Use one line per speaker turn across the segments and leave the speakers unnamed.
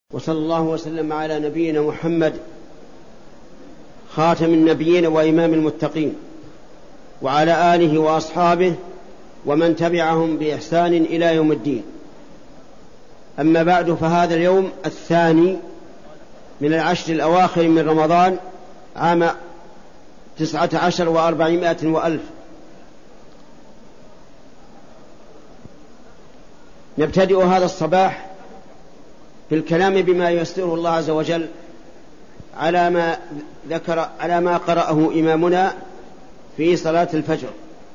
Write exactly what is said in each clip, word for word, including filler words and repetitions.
وصلى الله وسلم على نبينا محمد خاتم النبيين وإمام المتقين وعلى آله وأصحابه ومن تبعهم بإحسان إلى يوم الدين. أما بعد، فهذا اليوم الثاني من العشر الأواخر من رمضان عام تسعة عشر وأربعمائة وألف. نبتدئ هذا الصباح بالكلام بما ييسره الله عز وجل على ما ذكر على ما قرأه إمامنا في صلاة الفجر.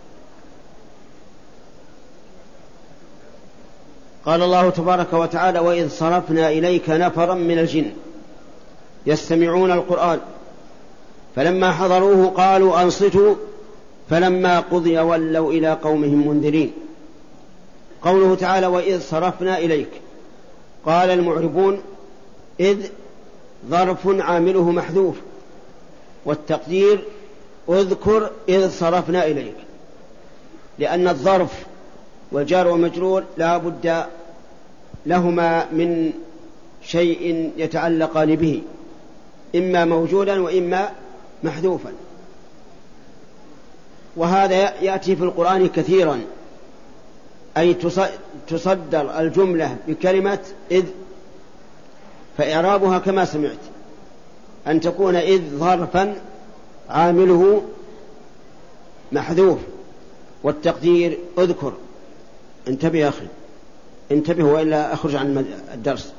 قال الله تبارك وتعالى: وإذ صرفنا إليك نفرا من الجن يستمعون القرآن فلما حضروه قالوا أنصتوا فلما قضي ولوا إلى قومهم منذرين. قوله تعالى: وإذ صرفنا إليك، قال المعربون: إذ ظرف عامله محذوف، والتقدير اذكر إذ صرفنا إليك، لأن الظرف والجار ومجرور لا بد لهما من شيء يتعلقان به، إما موجودا وإما محذوفا، وهذا يأتي في القرآن كثيرا، أي تصدر الجملة بكلمة إذ، فإعرابها كما سمعت أن تكون إذ ظرفا عامله محذوف، والتقدير اذكر. انتبه يا أخي، انتبه وإلا أخرج عن الدرس.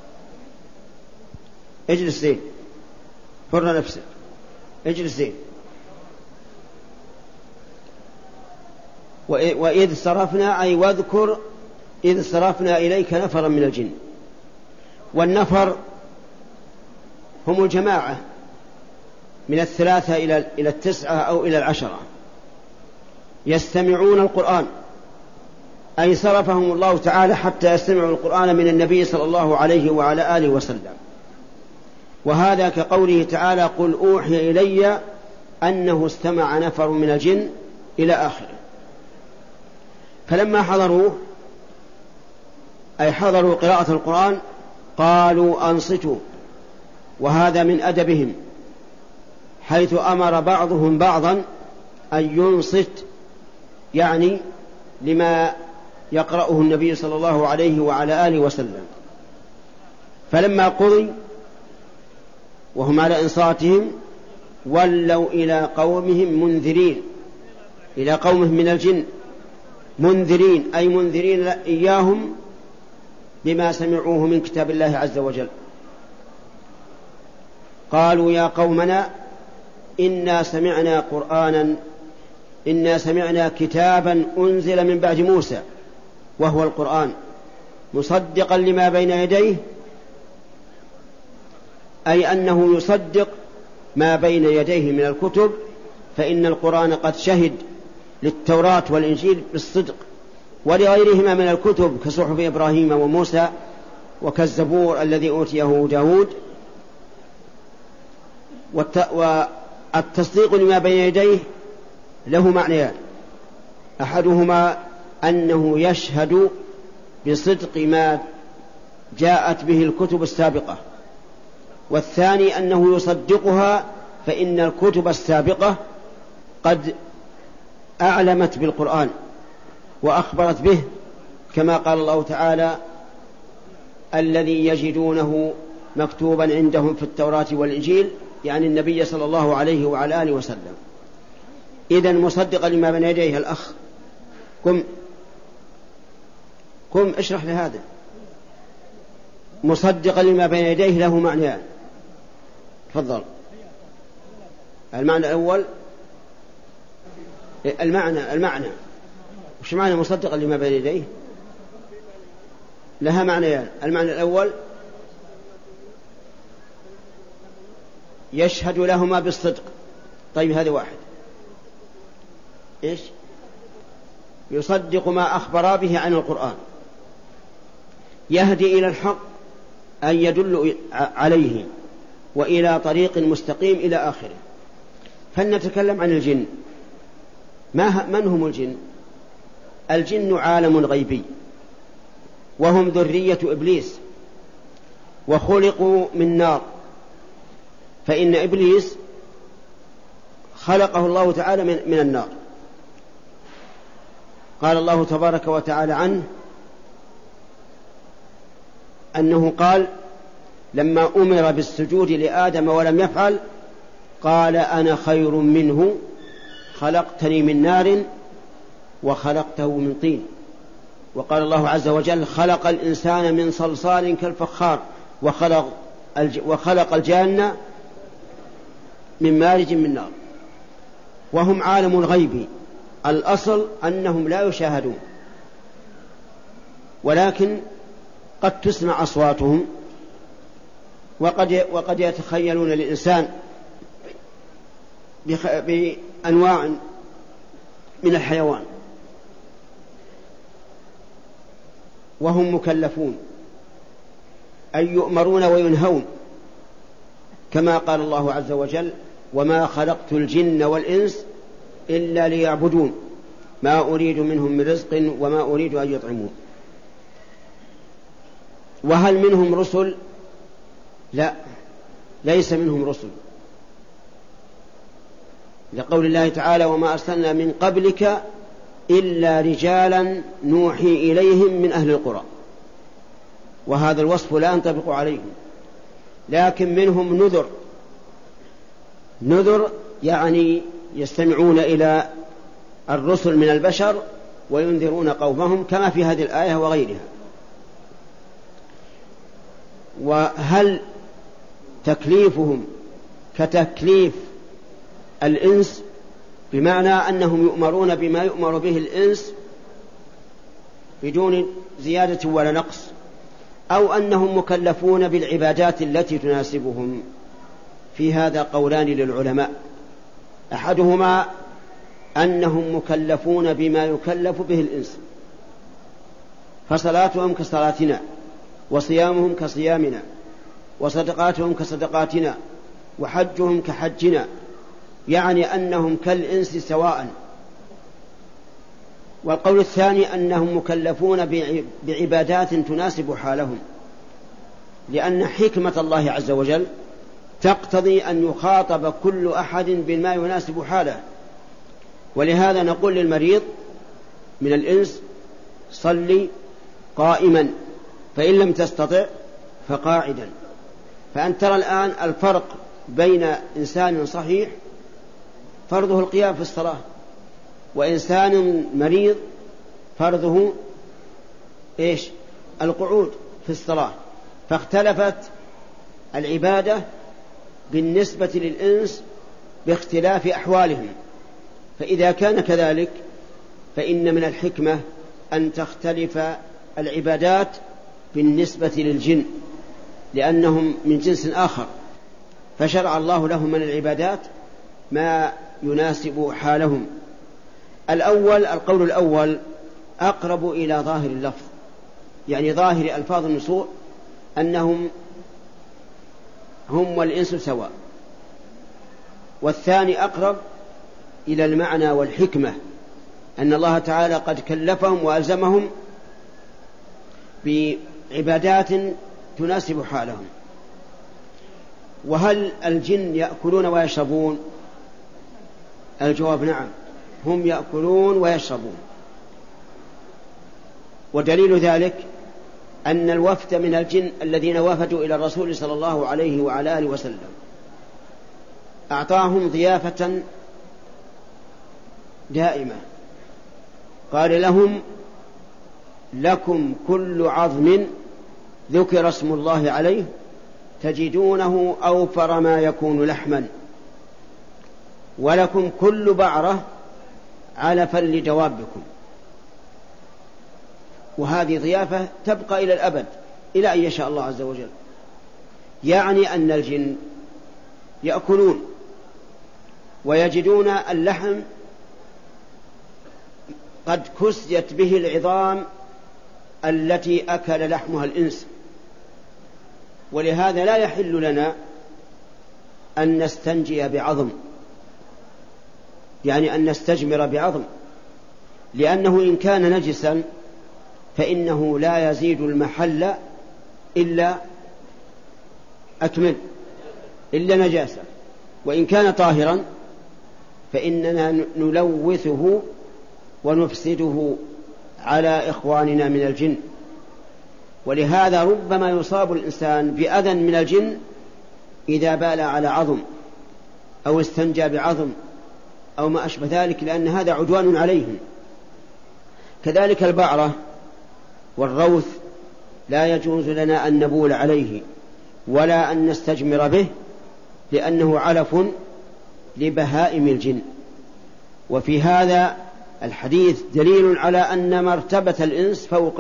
اجلس زين، حر نفسك، اجلس زين. وإذ صرفنا أي واذكر إذ صرفنا إليك نفرا من الجن. والنفر هم الجماعة من الثلاثة إلى إلى التسعة أو إلى العشرة، يستمعون القرآن، أي صرفهم الله تعالى حتى يستمعوا القرآن من النبي صلى الله عليه وعلى آله وسلم. وهذا كقوله تعالى: قل أوحي إلي أنه استمع نفر من الجن إلى آخره. فلما حضروه أي حضروا قراءة القرآن قالوا أنصتوا، وهذا من أدبهم، حيث أمر بعضهم بعضا أن ينصت، يعني لما يقرأه النبي صلى الله عليه وعلى آله وسلم. فلما قضي وهم على إنصاتهم ولوا إلى قومهم منذرين، إلى قومهم من الجن منذرين، أي منذرين إياهم بما سمعوه من كتاب الله عز وجل. قالوا: يا قومنا إنا سمعنا قرآنا إنا سمعنا كتابا أنزل من بعد موسى وهو القرآن مصدقا لما بين يديه، أي أنه يصدق ما بين يديه من الكتب، فإن القرآن قد شهد للتوراة والإنجيل بالصدق، ولغيرهما من الكتب كصحف إبراهيم وموسى وكالزبور الذي أوتيه داود. والتصديق لما بين يديه له معنيان: أحدهما أنه يشهد بصدق ما جاءت به الكتب السابقة، والثاني أنه يصدقها، فإن الكتب السابقة قد أعلمت بالقرآن وأخبرت به، كما قال الله تعالى: الذي يجدونه مكتوبا عندهم في التوراة والإنجيل، يعني النبي صلى الله عليه وعلى آله وسلم. إذن مصدقا لما بين يديه. الأخ قم قم اشرح لهذا. مصدقا لما بين يديه له معنيان. تفضل. المعنى الأول، المعنى المعنى وش معنى مصدقا لما بين يديه؟ لها معنيان. المعنى الأول يشهد لهما بالصدق. طيب، هذا واحد. إيش؟ يصدق ما أخبر به عن القرآن، يهدي إلى الحق، أن يدل عليه وإلى طريق مستقيم إلى آخره. فلنتكلم عن الجن. ما من هم الجن؟ الجن عالم غيبي، وهم ذرية إبليس، وخلقوا من نار، فإن إبليس خلقه الله تعالى من, من النار. قال الله تبارك وتعالى عنه أنه قال لما أمر بالسجود لآدم ولم يفعل قال أنا خير منه خلقتني من نار وخلقته من طين. وقال الله عز وجل خلق الإنسان من صلصال كالفخار وخلق, الج... وخلق الجان من مارج من نار. وهم عالم الغيب، الأصل أنهم لا يشاهدون، ولكن قد تسمع أصواتهم، وقد, وقد يتخيلون للإنسان بأنواع من الحيوان، وهم مكلفون أي يؤمرون وينهون، كما قال الله عز وجل وما خلقت الجن والإنس إلا ليعبدون ما أريد منهم من رزق وما أريد أن يطعمون. وهل منهم رسل؟ لا، ليس منهم رسل، لقول الله تعالى وما أرسلنا من قبلك إلا رجالا نوحي إليهم من أهل القرى، وهذا الوصف لا ينطبق عليهم، لكن منهم نذر. نذر يعني يستمعون إلى الرسل من البشر وينذرون قومهم، كما في هذه الآية وغيرها. وهل تكليفهم كتكليف الإنس، بمعنى أنهم يؤمرون بما يؤمر به الإنس بدون زيادة ولا نقص، أو أنهم مكلفون بالعبادات التي تناسبهم؟ في هذا قولان للعلماء، أحدهما أنهم مكلفون بما يكلف به الإنس، فصلاتهم كصلاتنا، وصيامهم كصيامنا، وصدقاتهم كصدقاتنا، وحجهم كحجنا، يعني أنهم كالإنس سواء. والقول الثاني أنهم مكلفون بعبادات تناسب حالهم، لأن حكمة الله عز وجل تقتضي أن يخاطب كل أحد بما يناسب حاله. ولهذا نقول للمريض من الإنس صلي قائما، فإن لم تستطع فقاعدا. فأنت ترى الآن الفرق بين إنسان صحيح فرضه القيام في الصلاة، وإنسان مريض فرضه إيش؟ القعود في الصلاة. فاختلفت العبادة بالنسبة للإنس باختلاف أحوالهم. فإذا كان كذلك فإن من الحكمة أن تختلف العبادات بالنسبة للجن، لأنهم من جنس آخر، فشرع الله لهم من العبادات ما يناسب حالهم. الأول القول الأول أقرب إلى ظاهر اللفظ، يعني ظاهر ألفاظ النصوص أنهم هم والإنس سواء. والثاني أقرب إلى المعنى والحكمة، أن الله تعالى قد كلفهم وألزمهم بعبادات تناسب حالهم. وهل الجن يأكلون ويشربون؟ الجواب نعم، هم يأكلون ويشربون. ودليل ذلك أن الوفد من الجن الذين وفدوا إلى الرسول صلى الله عليه وعلى آله وسلم أعطاهم ضيافة دائمة، قال لهم لكم كل عظم ذكر اسم الله عليه تجدونه أوفر ما يكون لحما، ولكم كل بعرة علفا لدوابكم. وهذه ضيافة تبقى إلى الأبد إلى أن يشاء الله عز وجل. يعني أن الجن يأكلون ويجدون اللحم قد كسيت به العظام التي أكل لحمها الإنس، ولهذا لا يحل لنا أن نستنجي بعظم، يعني أن نستجمر بعظم، لأنه إن كان نجسا فإنه لا يزيد المحل إلا أكمل إلا نجاسة، وإن كان طاهرا فإننا نلوثه ونفسده على إخواننا من الجن. ولهذا ربما يصاب الإنسان بأذى من الجن إذا بال على عظم أو استنجى بعظم أو ما أشبه ذلك، لأن هذا عدوان عليهم. كذلك البعرة والروث لا يجوز لنا أن نبول عليه ولا أن نستجمر به، لأنه علف لبهائم الجن. وفي هذا الحديث دليل على أن مرتبة الإنس فوق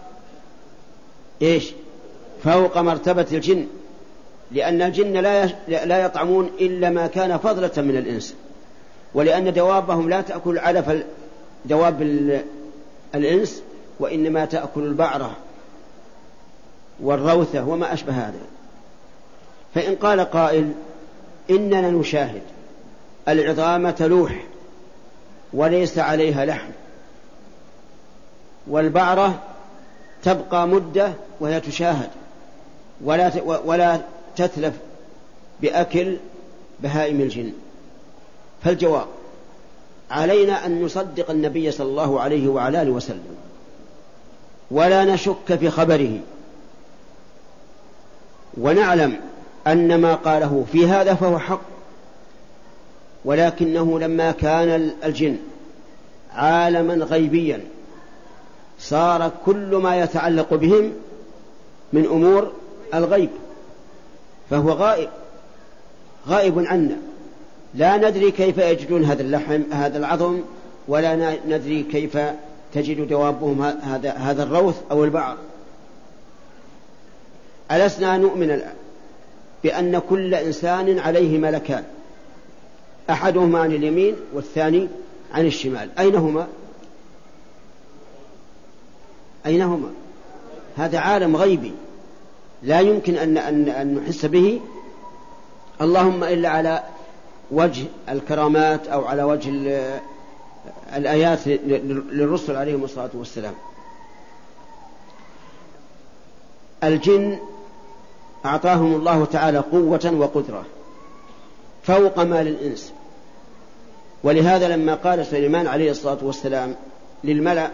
إيش؟ فوق مرتبة الجن، لأن الجن لا لا يطعمون إلا ما كان فضلة من الإنس، ولأن دوابهم لا تأكل علف دواب الإنس، وإنما تأكل البعرة والروثة وما أشبه هذا. فإن قال قائل إننا نشاهد العظام تلوح وليس عليها لحم، والبعرة تبقى مدة وهي تشاهد ولا ولا تتلف بأكل بهائم الجن، فالجواب علينا أن نصدق النبي صلى الله عليه وعلى آله وسلم ولا نشك في خبره، ونعلم أن ما قاله في هذا فهو حق. ولكنه لما كان الجن عالما غيبيا صار كل ما يتعلق بهم من أمور الغيب، فهو غائب غائب عنا، لا ندري كيف يجدون هذا اللحم هذا العظم، ولا ندري كيف تجد دوابهم هذا هذا الروث أو البعر. ألسنا نؤمن بأن كل إنسان عليه ملكان، أحدهما عن اليمين والثاني عن الشمال، أين هما؟ أين هما؟ هذا عالم غيبي لا يمكن أن, أن, أن نحس به، اللهم إلا على وجه الكرامات أو على وجه الآيات للرسل عليهم الصلاة والسلام. الجن أعطاهم الله تعالى قوة وقدرة فوق ما للإنس، ولهذا لما قال سليمان عليه الصلاة والسلام للملأ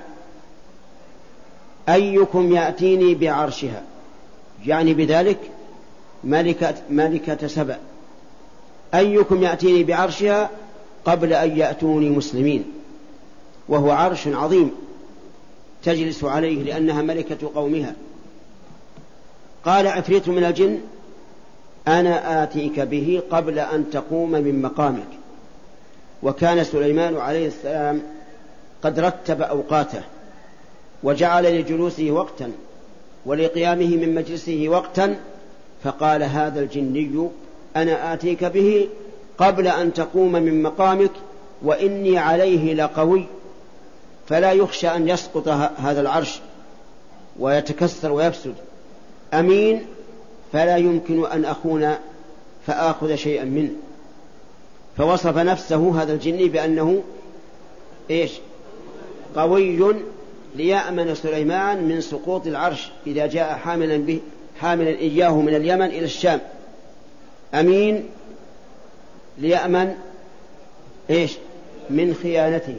أيكم يأتيني بعرشها، يعني بذلك ملكة, ملكة سبأ، أيكم يأتيني بعرشها قبل أن يأتوني مسلمين، وهو عرش عظيم تجلس عليه لأنها ملكة قومها. قال عفريت من الجن أنا آتيك به قبل أن تقوم من مقامك. وكان سليمان عليه السلام قد رتب أوقاته وجعل لجلوسه وقتا ولقيامه من مجلسه وقتا، فقال هذا الجني أنا آتيك به قبل أن تقوم من مقامك وإني عليه لقوي، فلا يخشى أن يسقط هذا العرش ويتكسر ويفسد، أمين فلا يمكن أن أخون فآخذ شيئا منه. فوصف نفسه هذا الجني بأنه إيش؟ قوي، ليأمن سليمان من سقوط العرش إذا جاء حاملا به حاملا إياه من اليمن إلى الشام، أمين ليأمن إيش؟ من خيانته.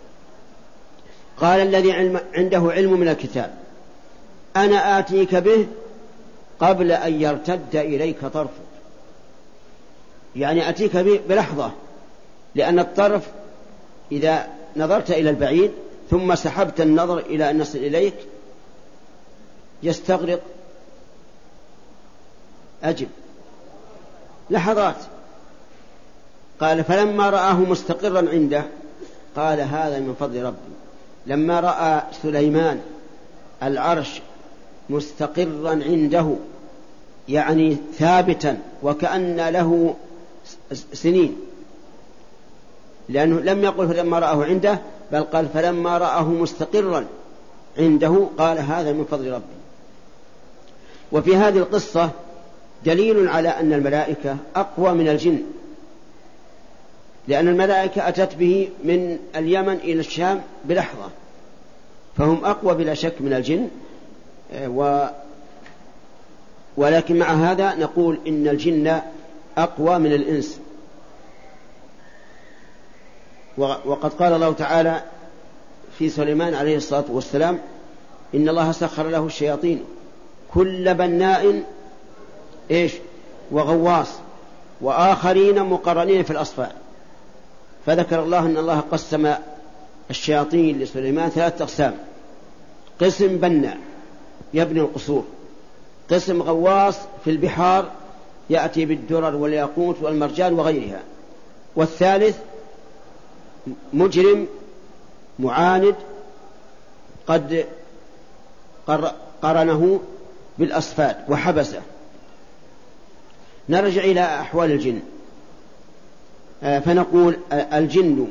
قال الذي علم عنده علم من الكتاب أنا آتيك به قبل أن يرتد إليك طرفك، يعني أتيك به بلحظة، لأن الطرف إذا نظرت إلى البعيد ثم سحبت النظر إلى أن يصل إليك يستغرق أجل لحظات. قال فلما رآه مستقرا عنده قال هذا من فضل ربي. لما رأى سليمان العرش مستقرا عنده يعني ثابتا وكأن له سنين، لأنه لم يقل فلما رآه عنده، بل قال فلما رآه مستقرا عنده قال هذا من فضل ربي. وفي هذه القصة دليل على أن الملائكة أقوى من الجن، لأن الملائكة أتت به من اليمن إلى الشام بلحظة، فهم أقوى بلا شك من الجن. و ولكن مع هذا نقول إن الجن أقوى من الإنس. وقد قال الله تعالى في سليمان عليه الصلاة والسلام: إن الله سخر له الشياطين كل بناء إيش وغواص وآخرين مقرنين في الأصفاد. فذكر الله أن الله قسم الشياطين لسليمان ثلاثة أقسام: قسم بناء يبني القصور، قسم غواص في البحار يأتي بالدرر والياقوت والمرجان وغيرها، والثالث مجرم معاند قد قرنه بالأصفاد وحبسه. نرجع إلى أحوال الجن، فنقول الجن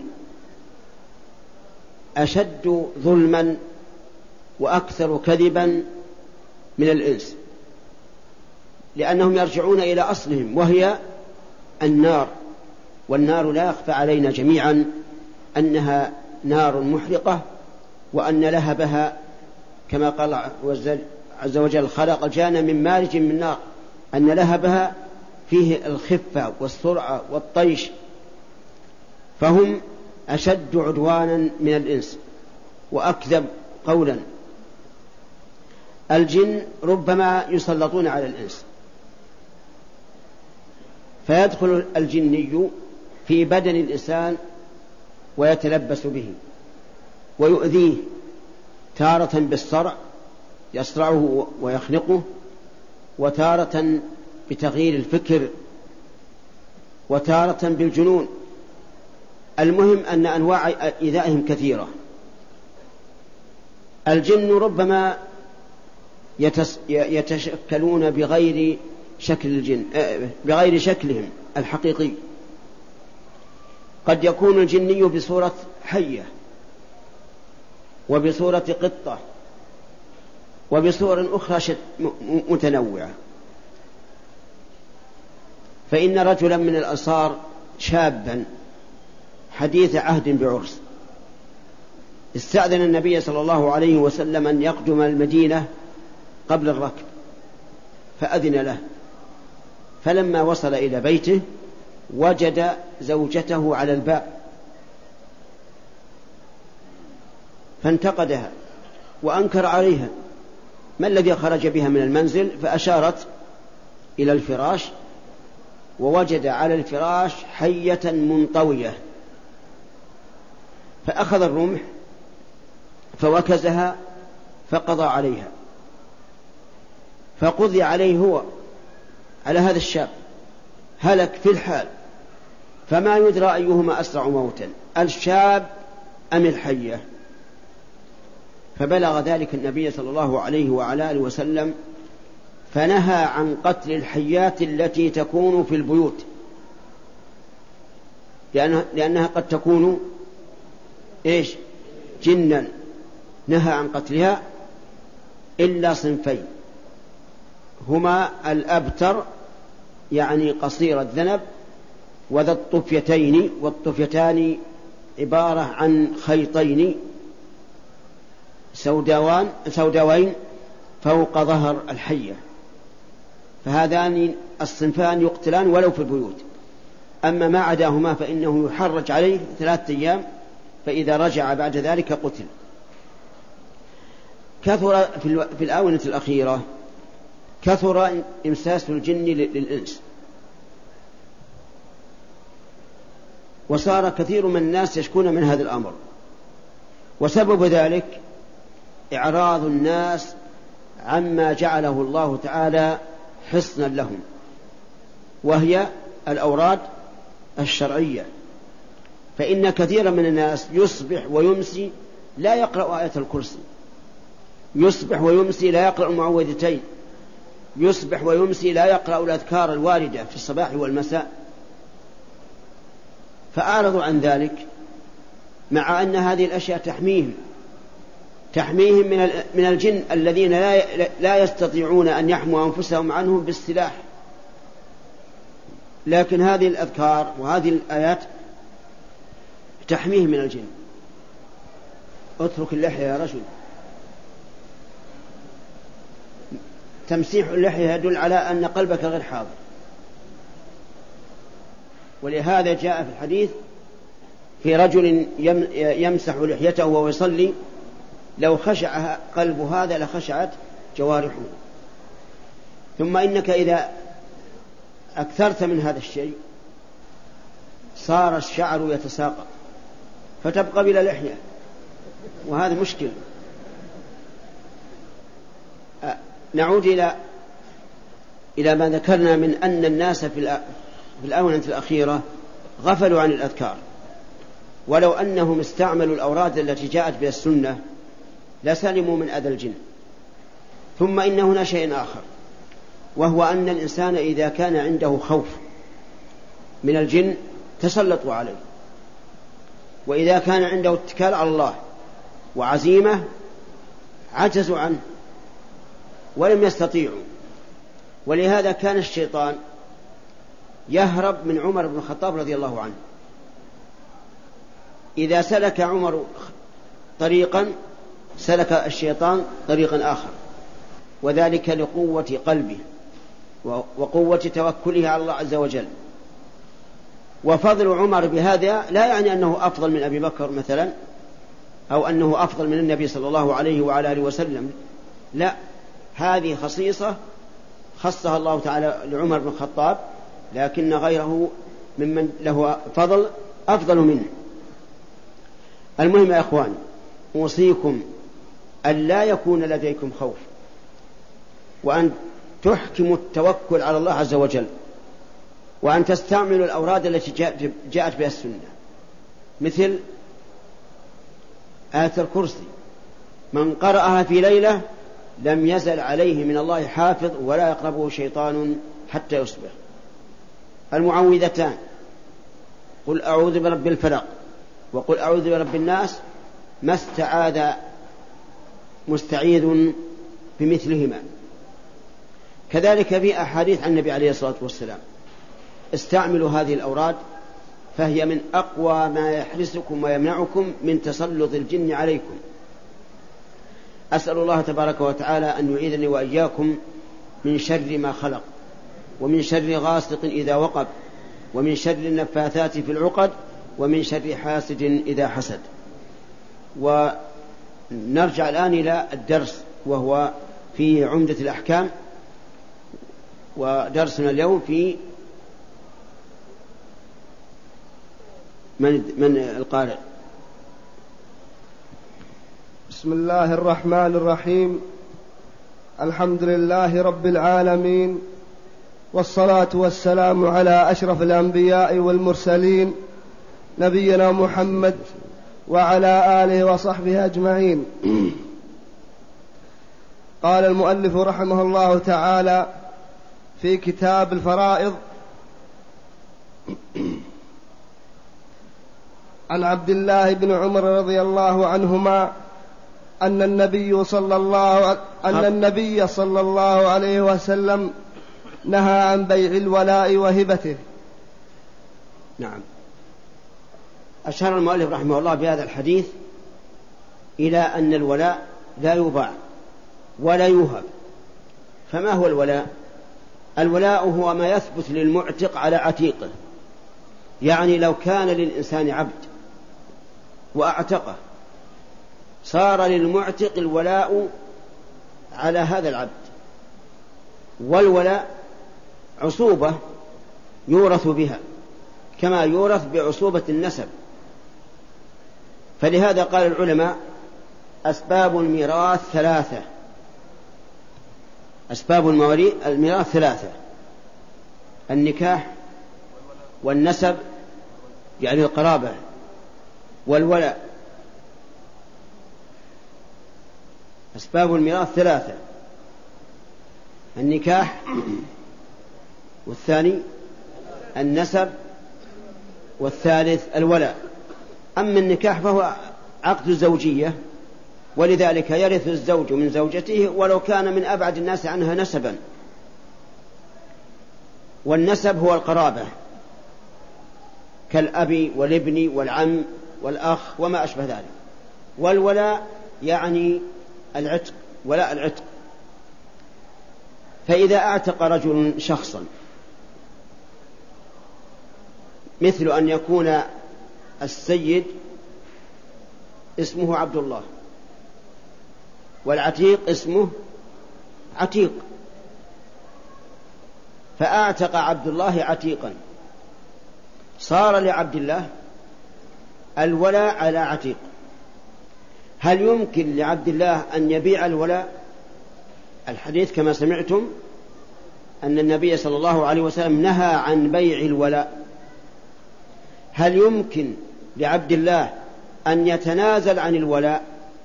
أشد ظلما وأكثر كذبا من الإنس، لأنهم يرجعون إلى أصلهم وهي النار، والنار لا يخفى علينا جميعا أنها نار محرقة، وأن لهبها كما قال عز وجل: خلق الجان من مارج من نار، أن لهبها فيه الخفة والسرعة والطيش، فهم أشد عدوانا من الإنس وأكذب قولا. الجن ربما يسلطون على الإنس، فيدخل الجني في بدن الإنسان ويتلبس به ويؤذيه، تارة بالصرع يصرعه ويخنقه، وتارة بتغيير الفكر، وتارة بالجنون. المهم أن أنواع إيذائهم كثيرة. الجن ربما يتشكلون بغير شكل الجن، بغير شكلهم الحقيقي. قد يكون الجني بصورة حية، وبصورة قطة، وبصور أخرى متنوعة. فإن رجلا من الأنصار شابا حديث عهد بعرس استأذن النبي صلى الله عليه وسلم أن يقدم المدينة قبل الركب، فأذن له. فلما وصل إلى بيته وجد زوجته على الباب، فانتقدها وأنكر عليها ما الذي خرج بها من المنزل، فأشارت إلى الفراش، ووجد على الفراش حية منطوية، فأخذ الرمح فوكزها فقضى عليها، فقضي عليه هو على هذا الشاب، هلك في الحال. فما يدرى أيهما أسرع موتا، الشاب أم الحية. فبلغ ذلك النبي صلى الله عليه وعلى آله وسلم، فنهى عن قتل الحيات التي تكون في البيوت، لأنها, لأنها قد تكون إيش جنا. نهى عن قتلها إلا صنفين، هما الأبتر يعني قصير الذنب، وذا الطفيتين، والطفيتان عبارة عن خيطين سوداوان سوداوين فوق ظهر الحية، فهذان الصنفان يقتلان ولو في البيوت. أما ما عداهما فإنه يحرج عليه ثلاثة أيام، فإذا رجع بعد ذلك قتل. كثر في الآونة الأخيرة كثر إمساس الجن للإنس، وصار كثير من الناس يشكون من هذا الأمر، وسبب ذلك إعراض الناس عما جعله الله تعالى حصنا لهم، وهي الأوراد الشرعية. فإن كثيرا من الناس يصبح ويمسي لا يقرأ آية الكرسي، يصبح ويمسي لا يقرأ المعوذتين، يصبح ويمسي لا يقرأ الأذكار الواردة في الصباح والمساء، فأعرضوا عن ذلك، مع أن هذه الأشياء تحميهم تحميهم من من الجن الذين لا لا يستطيعون أن يحموا أنفسهم عنهم بالسلاح. لكن هذه الأذكار وهذه الآيات تحميهم من الجن. اترك اللحية يا رجل. تمسيح اللحية يدل على أن قلبك غير حاضر، ولهذا جاء في الحديث في رجل يمسح لحيته وهو يصلي لو خشع قلب هذا لخشعت جوارحه. ثم إنك إذا أكثرت من هذا الشيء صار الشعر يتساقط فتبقى بلا لحية، وهذا مشكل. نعود إلى إلى ما ذكرنا من أن الناس في الآونة الأخيرة غفلوا عن الأذكار، ولو أنهم استعملوا الأوراد التي جاءت بها السنة لسلموا من أذى الجن. ثم إن هنا شيء آخر، وهو أن الإنسان إذا كان عنده خوف من الجن تسلطوا عليه، وإذا كان عنده اتكال على الله وعزيمة عجزوا عنه ولم يستطيعوا. ولهذا كان الشيطان يهرب من عمر بن الخطاب رضي الله عنه، إذا سلك عمر طريقا سلك الشيطان طريقا آخر، وذلك لقوة قلبه وقوة توكله على الله عز وجل. وفضل عمر بهذا لا يعني أنه أفضل من أبي بكر مثلا، أو أنه أفضل من النبي صلى الله عليه وعلى آله وسلم، لا، هذه خصيصة خصها الله تعالى لعمر بن الخطاب، لكن غيره ممن له فضل أفضل منه. المهم يا أخوان، أوصيكم أن لا يكون لديكم خوف، وأن تحكموا التوكل على الله عز وجل، وأن تستعملوا الأوراد التي جاءت بها السنة، مثل آية الكرسي، من قرأها في ليلة لم يزل عليه من الله حافظ ولا يقربه شيطان حتى يصبح. المعوذتان، قل أعوذ برب الفلق وقل أعوذ برب الناس، ما استعاذ مستعيذ بمثلهما. كذلك في أحاديث عن النبي عليه الصلاة والسلام. استعملوا هذه الأوراد، فهي من أقوى ما يحرسكم ويمنعكم من تسلط الجن عليكم. أسأل الله تبارك وتعالى أن يعيذني وإياكم من شر ما خلق، ومن شر غاسق إذا وقب، ومن شر النفاثات في العقد، ومن شر حاسد إذا حسد. ونرجع الآن إلى الدرس، وهو في عمدة الأحكام، ودرسنا اليوم في من, من القارئ.
بسم الله الرحمن الرحيم. الحمد لله رب العالمين، والصلاة والسلام على أشرف الأنبياء والمرسلين، نبينا محمد وعلى آله وصحبه أجمعين. قال المؤلف رحمه الله تعالى في كتاب الفرائض: عن عبد الله بن عمر رضي الله عنهما أن النبي صلى الله أن النبي صلى الله عليه وسلم نهى عن بيع الولاء وهبته.
نعم. أشار المؤلف رحمه الله بهذا الحديث إلى أن الولاء لا يباع ولا يوهب. فما هو الولاء؟ الولاء هو ما يثبت للمعتق على عتيقه، يعني لو كان للإنسان عبد وأعتقه صار للمعتق الولاء على هذا العبد. والولاء عصوبة يورث بها كما يورث بعصوبة النسب. فلهذا قال العلماء: أسباب الميراث ثلاثة. أسباب الميراث ثلاثة: النكاح والنسب يعني القرابة والولاء. أسباب الميراث ثلاثة: النكاح، والثاني النسب، والثالث الولاء. أما النكاح فهو عقد الزوجية، ولذلك يرث الزوج من زوجته ولو كان من أبعد الناس عنها نسبا. والنسب هو القرابة كالأب والابن والعم والأخ وما أشبه ذلك. والولاء يعني العتق، ولاء العتق. فإذا أعتق رجل شخصا مثل أن يكون السيد اسمه عبد الله والعتيق اسمه عتيق، فأعتق عبد الله عتيقا، صار لعبد الله الولاء على عتيق. هل يمكن لعبد الله أن يبيع الولاء؟ الحديث كما سمعتم أن النبي صلى الله عليه وسلم نهى عن بيع الولاء. هل يمكن لعبد الله أن يتنازل عن الولاء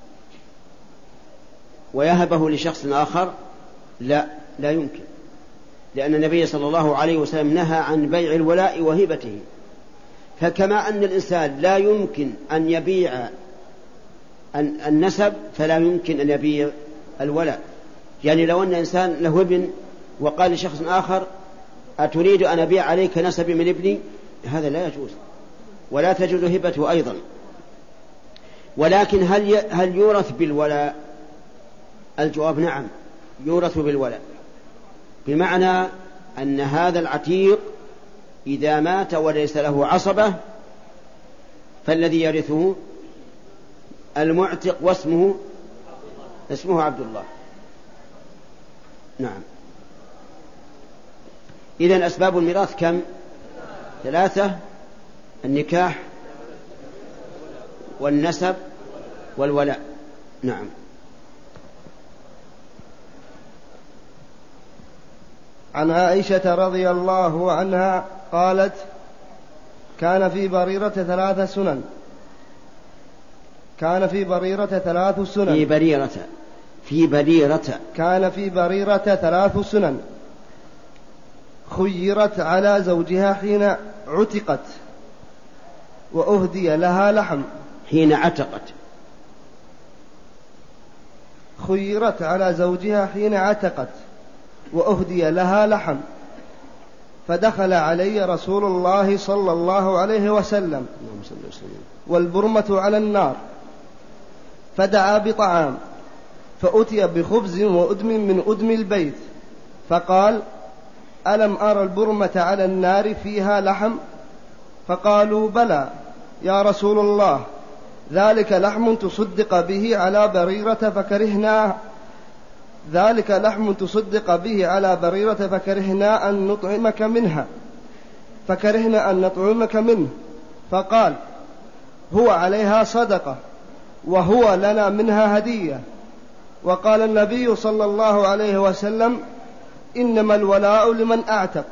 ويهبه لشخص آخر؟ لا، لا يمكن، لأن النبي صلى الله عليه وسلم نهى عن بيع الولاء وهبته. فكما أن الإنسان لا يمكن أن يبيع النسب فلا يمكن أن يبيع الولاء. يعني لو أن إنسان له ابن وقال لشخص آخر أتريد أن أبيع عليك نسبي من ابني، هذا لا يجوز، ولا تجوز هبته أيضا. ولكن هل هل يورث بالولاء؟ الجواب نعم، يورث بالولاء، بمعنى أن هذا العتيق إذا مات وليس له عصبة فالذي يرثه المعتق واسمه اسمه عبد الله. نعم. إذن أسباب الميراث كم؟ ثلاثة: النكاح والنسب والولاء. نعم.
عن عائشة رضي الله عنها قالت: كان في بريرة ثلاث سنن كان في بريرة ثلاث سنن
في بريرة في بريرة
كان في بريرة ثلاث سنن خيرت على زوجها حين عتقت وأهدي لها لحم
حين عتقت
خيرت على زوجها حين عتقت وأهدي لها لحم، فدخل علي رسول الله صلى الله عليه وسلم والبرمة على النار، فدعا بطعام، فأتي بخبز وأدم من أدم البيت، فقال: ألم أرى البرمة على النار فيها لحم؟ فقالوا: بلى يا رسول الله، ذلك لحم تصدق به على بريرة فكرهنا ذلك لحم تصدق به على بريرة فكرهنا أن نطعمك منها فكرهنا أن نطعمك منه. فقال: هو عليها صدقة وهو لنا منها هدية. وقال النبي صلى الله عليه وسلم: إنما الولاء لمن أعتق.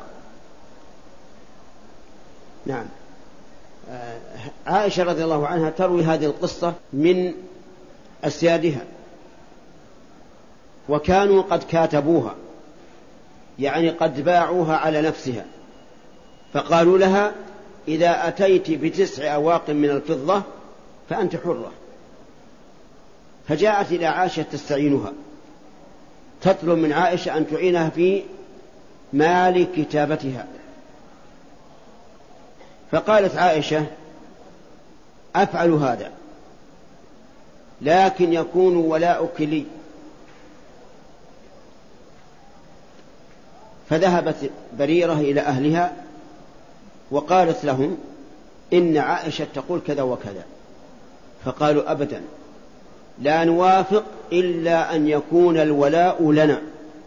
نعم. عائشة رضي الله عنها تروي هذه القصة من أسيادها، وكانوا قد كاتبوها، يعني قد باعوها على نفسها، فقالوا لها: إذا أتيت بتسع أواق من الفضة فأنت حرة. فجاءت إلى عائشة تستعينها، تطلب من عائشة أن تعينها في مال كتابتها. فقالت عائشة: أفعل هذا، لكن يكون ولاؤك لي. فذهبت بريرة إلى أهلها وقالت لهم: إن عائشة تقول كذا وكذا. فقالوا: أبدا، لا نوافق إلا أن يكون الولاء لنا.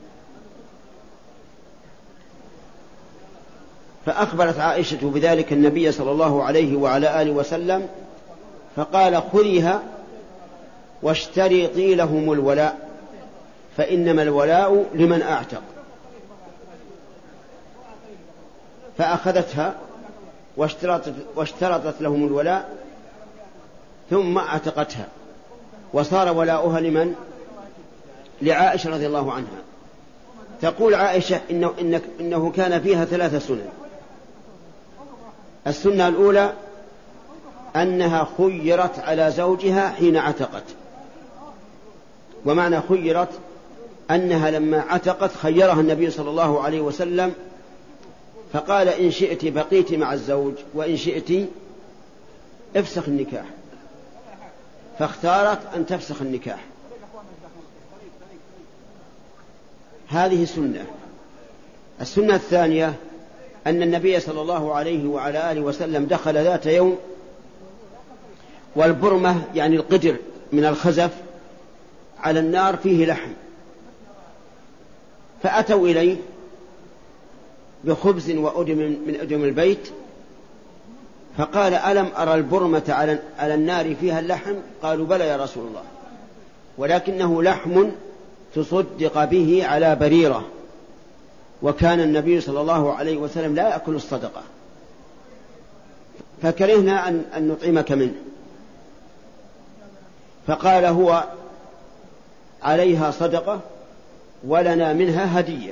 فأخبرت عائشة بذلك النبي صلى الله عليه وعلى آله وسلم، فقال: خذيها واشترطي لهم الولاء، فإنما الولاء لمن أعتق. فأخذتها واشترطت, واشترطت لهم الولاء ثم اعتقتها، وصار ولاؤها لمن؟ لعائشة رضي الله عنها. تقول عائشة: إنه, إنه, إنه كان فيها ثلاث سنن. السنة الأولى أنها خيرت على زوجها حين عتقت، ومعنى خيرت أنها لما عتقت خيرها النبي صلى الله عليه وسلم، فقال: إن شئت بقيت مع الزوج وإن شئت افسخ النكاح. فاختارت أن تفسخ النكاح. هذه سنة. السنة الثانية أن النبي صلى الله عليه وعلى آله وسلم دخل ذات يوم والبرمة يعني القدر من الخزف على النار فيه لحم، فأتوا إليه بخبز وأدم من أدم البيت، فقال: ألم أرى البرمة على النار فيها اللحم؟ قالوا: بلى يا رسول الله، ولكنه لحم تصدق به على بريرة، وكان النبي صلى الله عليه وسلم لا يأكل الصدقة، فكرهنا أن, أن نطعمك منه. فقال: هو عليها صدقة ولنا منها هدية.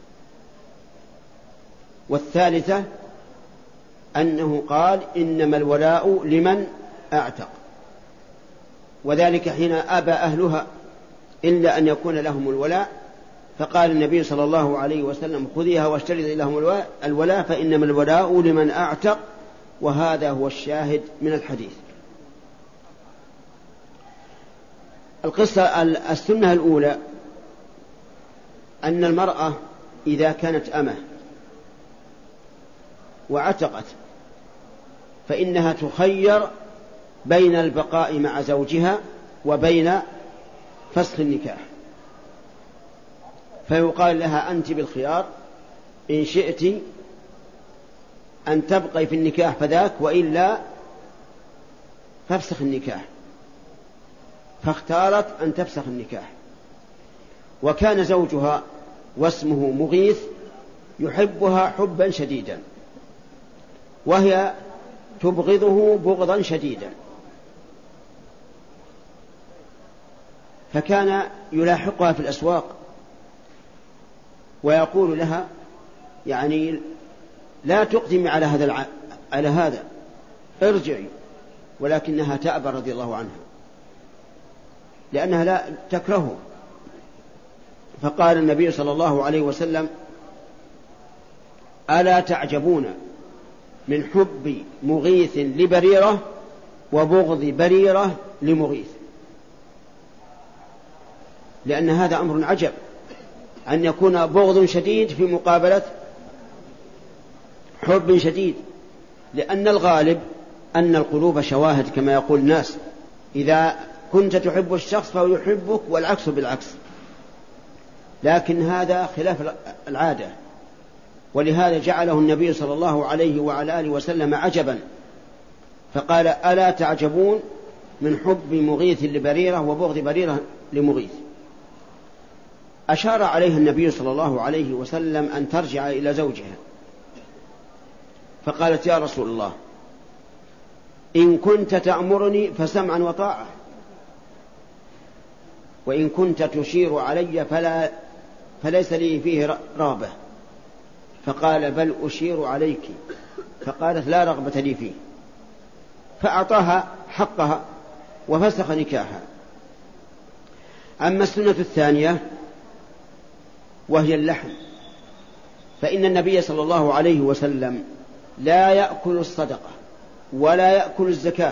والثالثة أنه قال: إنما الولاء لمن أعتق، وذلك حين أبى أهلها إلا أن يكون لهم الولاء، فقال النبي صلى الله عليه وسلم: خذيها واشترطي لهم الولاء فإنما الولاء لمن أعتق. وهذا هو الشاهد من الحديث. القصة السنة الأولى أن المرأة إذا كانت أمة وعتقت فإنها تخير بين البقاء مع زوجها وبين فسخ النكاح، فيقال لها: أنت بالخيار، إن شئت أن تبقي في النكاح فذاك، وإلا فافسخ النكاح. فاختارت أن تفسخ النكاح. وكان زوجها واسمه مغيث يحبها حبا شديدا، وهي تبغضه بغضا شديدا، فكان يلاحقها في الأسواق ويقول لها: يعني لا تقدمي على هذا الع... على هذا ارجعي، ولكنها تأبى رضي الله عنها لأنها لا تكرهه. فقال النبي صلى الله عليه وسلم: ألا تعجبون من حب مغيث لبريرة وبغض بريرة لمغيث؟ لأن هذا أمر عجب أن يكون بغض شديد في مقابلة حب شديد، لأن الغالب أن القلوب شواهد كما يقول الناس، إذا كنت تحب الشخص فهو يحبك والعكس بالعكس، لكن هذا خلاف العادة. ولهذا جعله النبي صلى الله عليه وعلى آله وسلم عجبا، فقال: ألا تعجبون من حب مغيث لبريرة وبغض بريرة لمغيث. أشار عليها النبي صلى الله عليه وسلم أن ترجع إلى زوجها، فقالت: يا رسول الله، إن كنت تأمرني فسمعا وطاعة، وإن كنت تشير علي فلا فليس لي فيه رغبة. فقال: بل أشير عليك. فقالت: لا رغبة لي فيه. فأعطاها حقها وفسخ نكاحها. أما السنة الثانية وهي اللحم، فإن النبي صلى الله عليه وسلم لا يأكل الصدقة ولا يأكل الزكاة،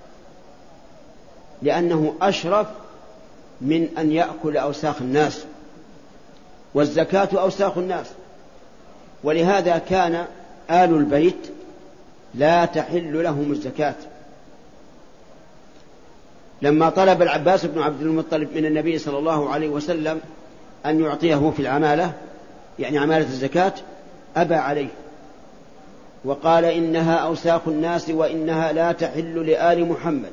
لأنه أشرف من أن يأكل أوساخ الناس، والزكاة أوساخ الناس. ولهذا كان آل البيت لا تحل لهم الزكاة. لما طلب العباس بن عبد المطلب من النبي صلى الله عليه وسلم أن يعطيه في العمالة، يعني عمالة الزكاة، أبى عليه وقال: إنها أوساخ الناس وإنها لا تحل لآل محمد،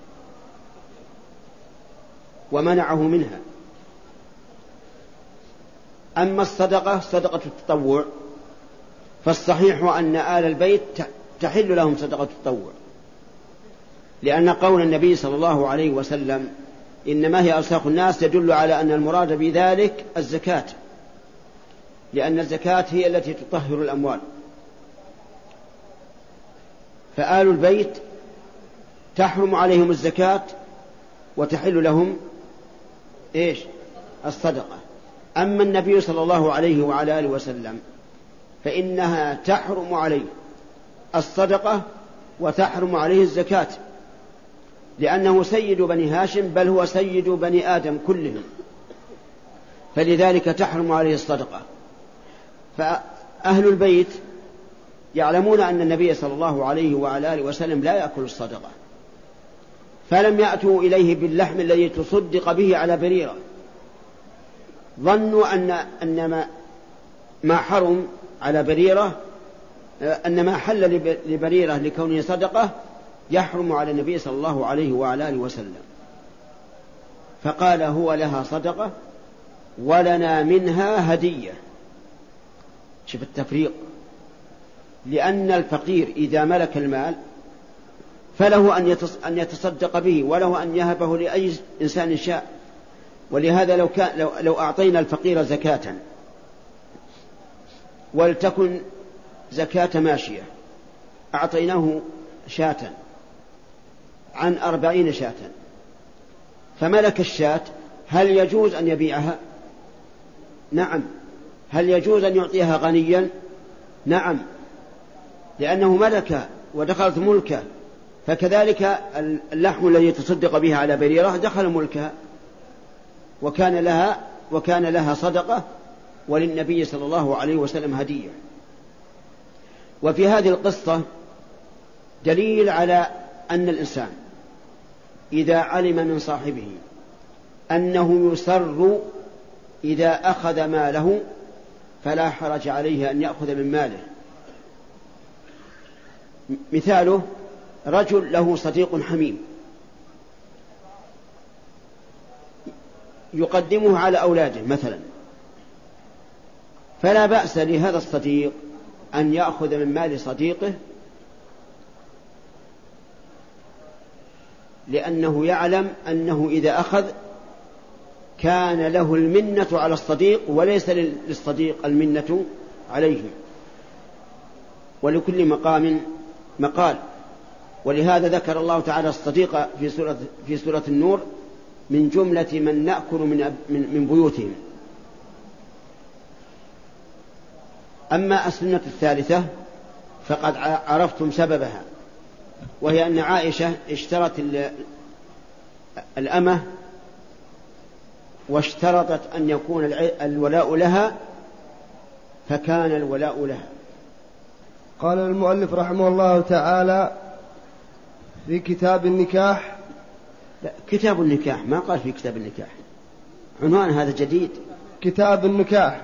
ومنعه منها. أما الصدقة صدقة التطوع فالصحيح أن آل البيت تحل لهم صدقة التطوع، لأن قول النبي صلى الله عليه وسلم إنما هي أوساخ الناس يدل على أن المراد بذلك الزكاة، لأن الزكاة هي التي تطهر الأموال. فآل البيت تحرم عليهم الزكاة وتحل لهم إيش؟ الصدقة. أما النبي صلى الله عليه وعلى آله وسلم فإنها تحرم عليه الصدقة وتحرم عليه الزكاة، لأنه سيد بني هاشم، بل هو سيد بني آدم كلهم. فلذلك تحرم عليه الصدقة. فأهل البيت يعلمون أن النبي صلى الله عليه وعلى آله وسلم لا يأكل الصدقة، فلم يأتوا إليه باللحم الذي تصدق به على بريرة. ظنوا أن أن ما, ما حرم على بريرة، أن ما حل لبريرة لكونه صدقة يحرم على النبي صلى الله عليه وعلى آله وسلم، فقال هو لها صدقة ولنا منها هدية. شوف التفريق، لأن الفقير إذا ملك المال فله أن يتصدق به وله أن يهبه لأي إنسان شاء. ولهذا لو, كان لو, لو أعطينا الفقير زكاة ولتكن زكاة ماشية، أعطيناه شاة عن أربعين شاة، فملك الشاة، هل يجوز أن يبيعها؟ نعم. هل يجوز أن يعطيها غنيا؟ نعم، لأنه ملك ودخلت ملكه. فكذلك اللحم الذي تصدق به على بريرة دخل ملكها وكان لها وكان لها صدقة، وللنبي صلى الله عليه وسلم هدية. وفي هذه القصة دليل على أن الإنسان إذا علم من صاحبه أنه يسر إذا أخذ ماله فلا حرج عليه أن يأخذ من ماله. مثاله رجل له صديق حميم يقدمه على أولاده مثلا، فلا بأس لهذا الصديق أن يأخذ من مال صديقه، لأنه يعلم أنه إذا أخذ كان له المنة على الصديق وليس للصديق المنة عليه، ولكل مقام مقال. ولهذا ذكر الله تعالى الصديق في سورة, في سورة النور من جملة من نأكل من, من بيوتهم. أما السنة الثالثة فقد عرفتم سببها، وهي أن عائشة اشترت الأمة واشترطت أن يكون الولاء لها، فكان الولاء لها.
قال المؤلف رحمه الله تعالى في كتاب النكاح.
لا، كتاب النكاح ما قال في كتاب النكاح، عنوان هذا جديد.
كتاب النكاح.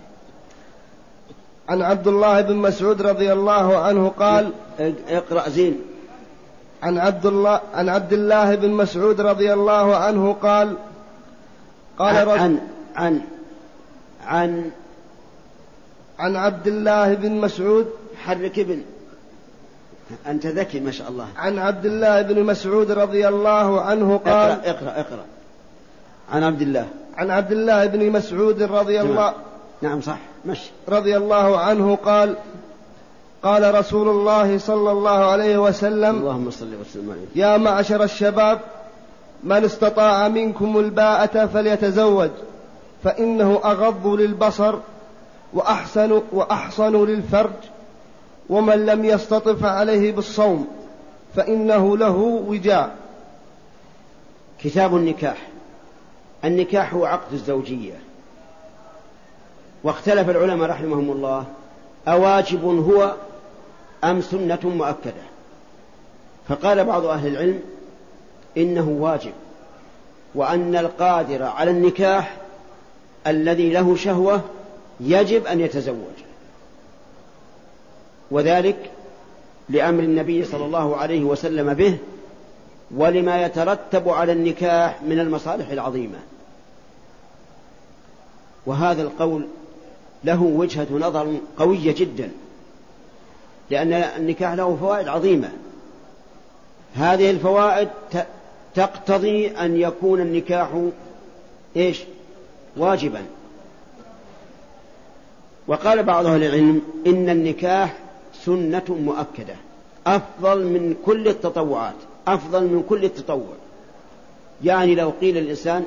عن عبد الله بن مسعود رضي الله عنه قال:
اقرأ زين.
عن عبد الله عن عبد الله بن مسعود رضي الله عنه قال قال
عن عن عن, عن
عن عبد الله بن مسعود.
حرك ابن، أنت ذكي ما شاء الله.
عن عبد الله بن مسعود رضي الله عنه قال:
اقرأ اقرأ, اقرأ. عن عبد الله
عن عبد الله بن مسعود رضي الله
نعم صح مشي
رضي الله عنه قال: قال رسول الله صلى الله عليه وسلم:
اللهم صل وسلم عليه.
يا معشر الشباب من استطاع منكم الباءة فليتزوج، فإنه أغض للبصر وأحسن, وأحصن للفرج، ومن لم يستطع فعليه بالصوم فإنه له وجاء.
كتاب النكاح. النكاح هو عقد الزوجية، واختلف العلماء رحمهم الله أواجب هو أم سنة مؤكدة؟ فقال بعض أهل العلم إنه واجب، وأن القادر على النكاح الذي له شهوة يجب أن يتزوج، وذلك لأمر النبي صلى الله عليه وسلم به، ولما يترتب على النكاح من المصالح العظيمة. وهذا القول له وجهة نظر قوية جدا، لأن النكاح له فوائد عظيمة. هذه الفوائد تقتضي أن يكون النكاح إيش؟ واجبا. وقال بعض أهل العلم إن النكاح سنة مؤكدة أفضل من كل التطوعات، أفضل من كل التطوع. يعني لو قيل الإنسان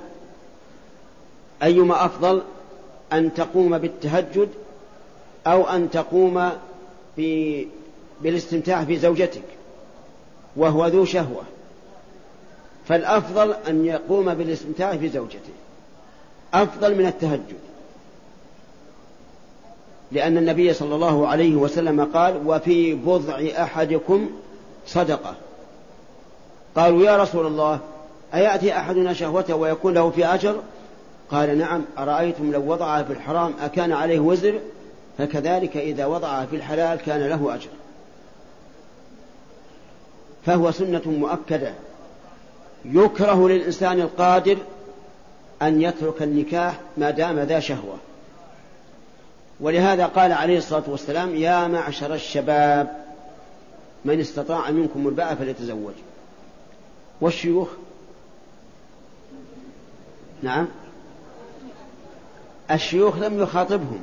أيما أفضل، أن تقوم بالتهجد أو أن تقوم بالاستمتاع في زوجتك وهو ذو شهوة، فالأفضل أن يقوم بالاستمتاع في زوجته. أفضل من التهجد، لأن النبي صلى الله عليه وسلم قال وفي بضع أحدكم صدقة. قالوا يا رسول الله أيأتي أحدنا شهوته ويكون له في أجر؟ قال نعم، أرأيتم لو وضعها في الحرام أكان عليه وزر؟ فكذلك إذا وضعها في الحلال كان له أجر. فهو سنة مؤكدة. يكره للإنسان القادر أن يترك النكاح ما دام ذا شهوة، ولهذا قال عليه الصلاة والسلام يا معشر الشباب من استطاع منكم الباءة فليتزوج. والشيوخ نعم الشيوخ لم يخاطبهم،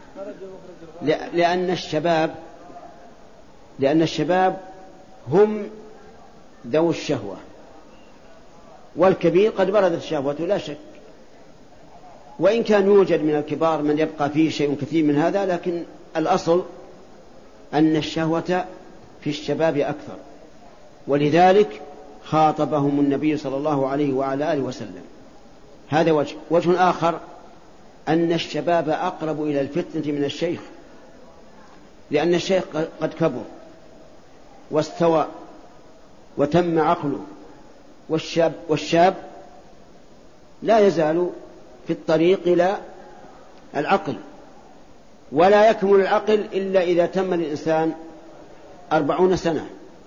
لأن الشباب لأن الشباب هم ذو الشهوة، والكبير قد بردت الشهوة لا شك، وإن كان يوجد من الكبار من يبقى فيه شيء كثير من هذا، لكن الأصل أن الشهوة في الشباب أكثر، ولذلك خاطبهم النبي صلى الله عليه وعلى آله وسلم. هذا وجه. وجه آخر أن الشباب أقرب إلى الفتنة من الشيخ، لأن الشيخ قد كبر واستوى وتم عقله، والشاب, والشاب لا يزال في الطريق إلى العقل، ولا يكمل العقل إلا إذا تم للإنسان أربعون سنة.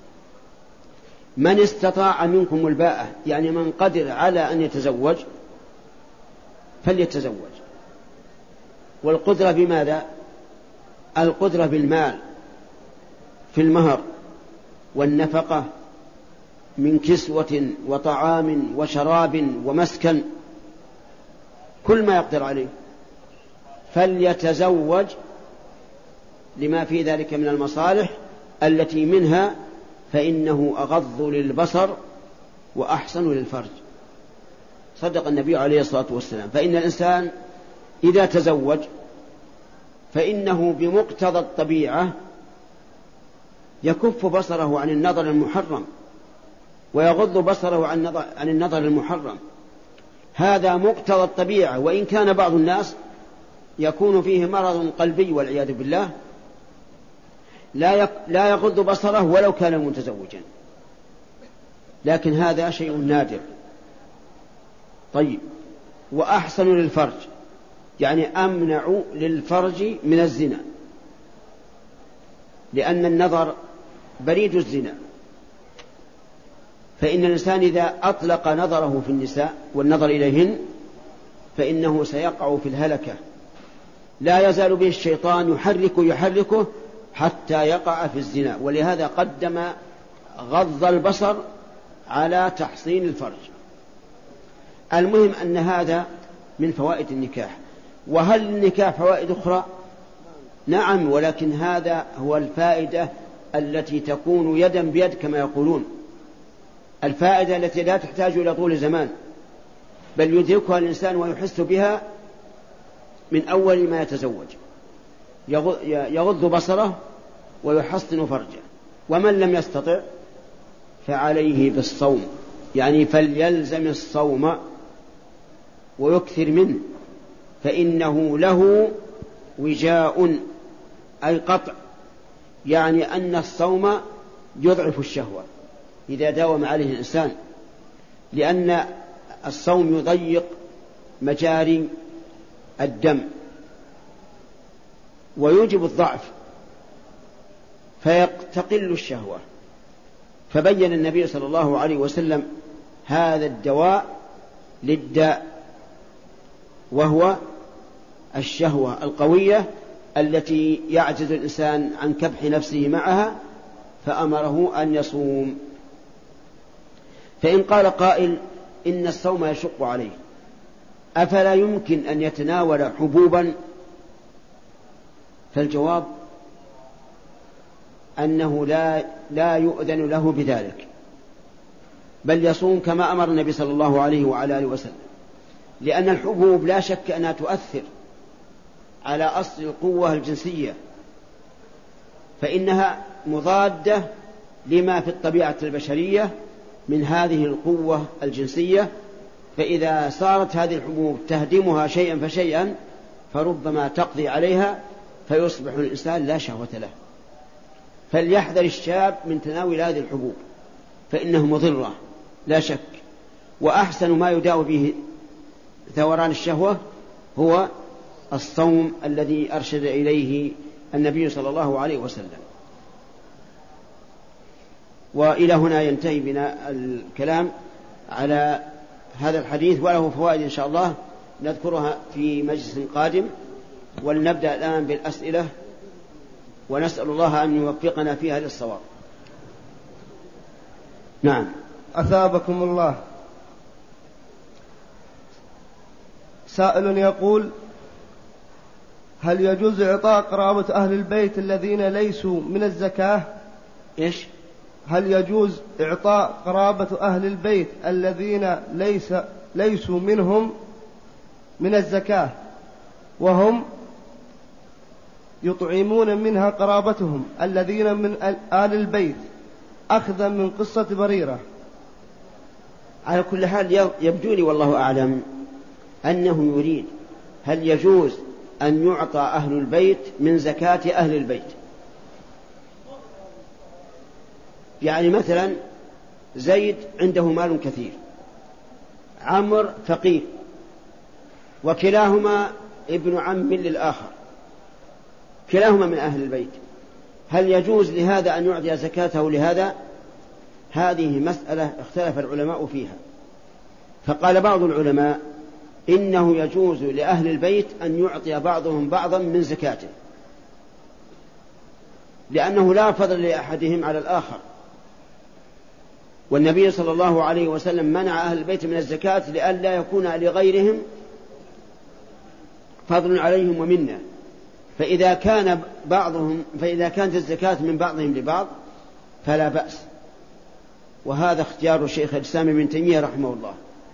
من استطاع منكم الباءة يعني من قدر على أن يتزوج فليتزوج. والقدرة بماذا؟ القدرة بالمال، في المهر والنفقة من كسوة وطعام وشراب ومسكن، كل ما يقدر عليه فليتزوج، لما في ذلك من المصالح التي منها فإنه أغض للبصر وأحسن للفرج. صدق النبي عليه الصلاة والسلام. فإن الإنسان إذا تزوج فإنه بمقتضى الطبيعة يكف بصره عن النظر المحرم ويغض بصره عن النظر المحرم، هذا مقتضى الطبيعة. وإن كان بعض الناس يكون فيه مرض قلبي والعياذ بالله لا يغض بصره ولو كان متزوجا، لكن هذا شيء نادر. طيب، وأحسن للفرج يعني أمنع للفرج من الزنا، لأن النظر بريد الزنا، فإن الإنسان إذا أطلق نظره في النساء والنظر إليهن فإنه سيقع في الهلكة، لا يزال به الشيطان يحركه يحركه حتى يقع في الزنا. ولهذا قدم غض البصر على تحصين الفرج. المهم أن هذا من فوائد النكاح. وهل النكاح فوائد أخرى؟ نعم، ولكن هذا هو الفائدة التي تكون يدا بيد كما يقولون، الفائدة التي لا تحتاج إلى طول زمان، بل يدركها الإنسان ويحس بها من أول ما يتزوج، يغض بصره ويحصن فرجه. ومن لم يستطع فعليه بالصوم، يعني فليلزم الصوم ويكثر منه، فإنه له وجاء أي قطع، يعني أن الصوم يضعف الشهوة إذا داوم عليه الإنسان، لأن الصوم يضيق مجاري الدم ويوجب الضعف فيقتقل الشهوة. فبين النبي صلى الله عليه وسلم هذا الدواء للداء، وهو الشهوة القوية التي يعجز الإنسان عن كبح نفسه معها، فأمره أن يصوم. فإن قال قائل إن الصوم يشق عليه، أفلا يمكن أن يتناول حبوبا؟ فالجواب أنه لا, لا يؤذن له بذلك، بل يصوم كما أمر النبي صلى الله عليه وعلى آله وسلم، لأن الحبوب لا شك أنها تؤثر على أصل القوة الجنسية، فإنها مضادة لما في الطبيعة البشرية من هذه القوة الجنسية، فإذا صارت هذه الحبوب تهدمها شيئا فشيئا فربما تقضي عليها فيصبح الإنسان لا شهوة له. فليحذر الشاب من تناول هذه الحبوب فإنه مضرة لا شك. وأحسن ما يداوي به ثوران الشهوة هو الصوم الذي أرشد إليه النبي صلى الله عليه وسلم. وإلى هنا ينتهي بنا الكلام على هذا الحديث، وله فوائد إن شاء الله نذكرها في مجلس قادم. ولنبدأ الآن بالأسئلة، ونسأل الله أن يوفقنا فيها للصواب. نعم.
أثابكم الله. سائل يقول: هل يجوز إعطاء قرابة أهل البيت الذين ليسوا من الزكاة؟
إيش؟
هل يجوز إعطاء قرابة أهل البيت الذين ليس ليسوا منهم من الزكاة وهم يطعمون منها قرابتهم الذين من آل البيت أخذا من قصة بريرة؟
على كل حال يبدو لي والله أعلم أنه يريد هل يجوز أن يعطى أهل البيت من زكاة أهل البيت. يعني مثلا زيد عنده مال كثير، عمرو فقير، وكلاهما ابن عم للآخر، كلاهما من أهل البيت، هل يجوز لهذا أن يعطي زكاته لهذا؟ هذه مسألة اختلف العلماء فيها. فقال بعض العلماء إنه يجوز لأهل البيت أن يعطي بعضهم بعضا من زكاته، لأنه لا فضل لأحدهم على الآخر، والنبي صلى الله عليه وسلم منع أهل البيت من الزكاة لئلا يكون لغيرهم فضل عليهم ومنا. فإذا كان بعضهم فإذا كانت الزكاة من بعضهم لبعض فلا بأس. وهذا اختيار شيخ الإسلام ابن تيمية رحمه الله،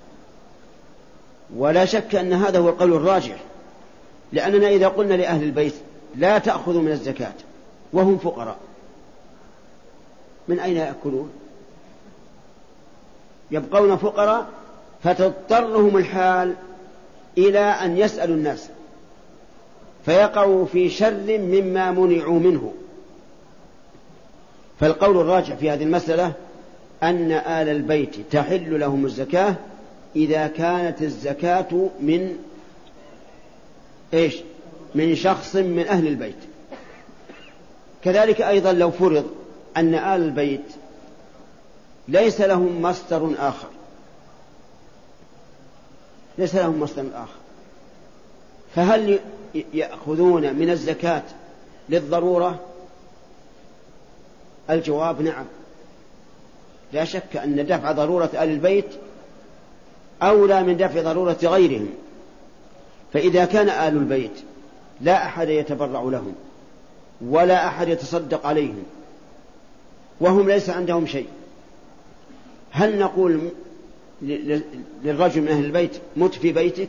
ولا شك أن هذا هو القول الراجح، لأننا إذا قلنا لأهل البيت لا تأخذوا من الزكاة وهم فقراء، من أين يأكلون؟ يبقون فقراء، فتضطرهم الحال إلى أن يسألوا الناس فيقعوا في شر مما منعوا منه. فالقول الراجح في هذه المسألة أن آل البيت تحل لهم الزكاة إذا كانت الزكاة من إيش؟ من شخص من أهل البيت. كذلك أيضا لو فرض أن آل البيت ليس لهم مصدر آخر ليس لهم مصدر آخر فهل يأخذون من الزكاة للضرورة؟ الجواب نعم، لا شك أن دفع ضرورة آل البيت أولى من دفع ضرورة غيرهم. فإذا كان آل البيت لا أحد يتبرع لهم ولا أحد يتصدق عليهم وهم ليس عندهم شيء، هل نقول للرجل من أهل البيت مت في بيتك